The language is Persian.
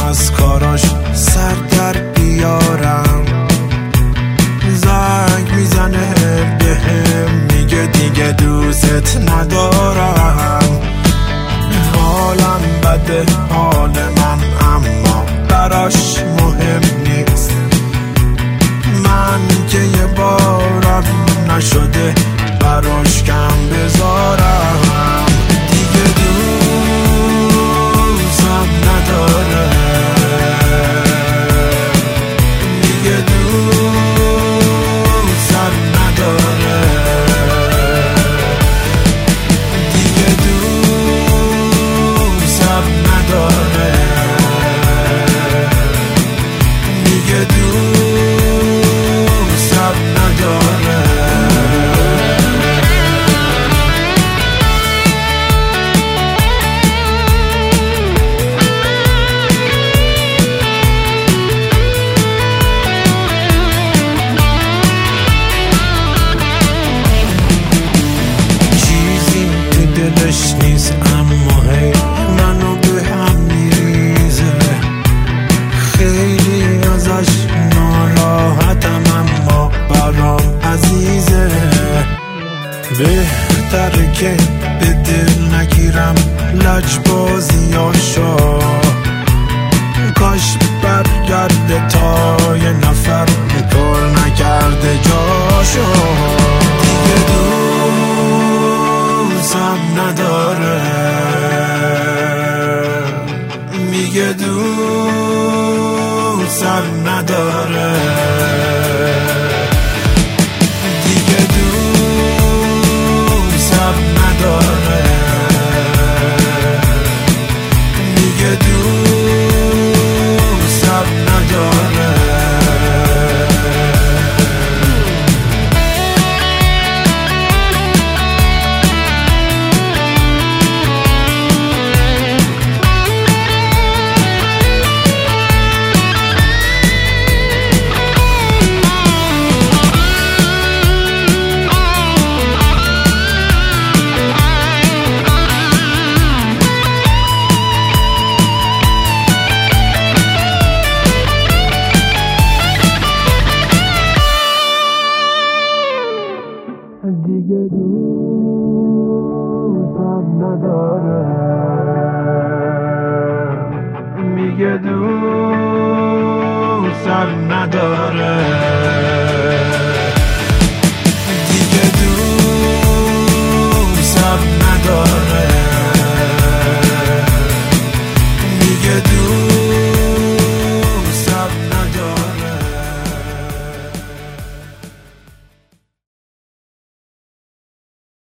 از کاراش سر در بیارم. زنگ میزنه بهم میگه دیگه دوست ندارم. حالم بده حال من اما براش مهم نیست. من که یه بارم نشده براش کم بذارم. دیگه دوستم نداره، دیگه دوستم نداره، دیگه دوستم نداره، دیگه دوستم نداره. دلش نیست اما هی منو به هم میریزه. خیلی ازش ناراحتم اما برام عزیزه. بهتره که به دل نگیرم لجبازیاشو. کاش برگرده تا یه نفر پر نکرده جاشو. دیگه دوستم نداره، میگه دوستم نداره، دیگه دوستم نداره، میگه دوستم نداره. دیگه دوستم نداره، میگه دوستم نداره.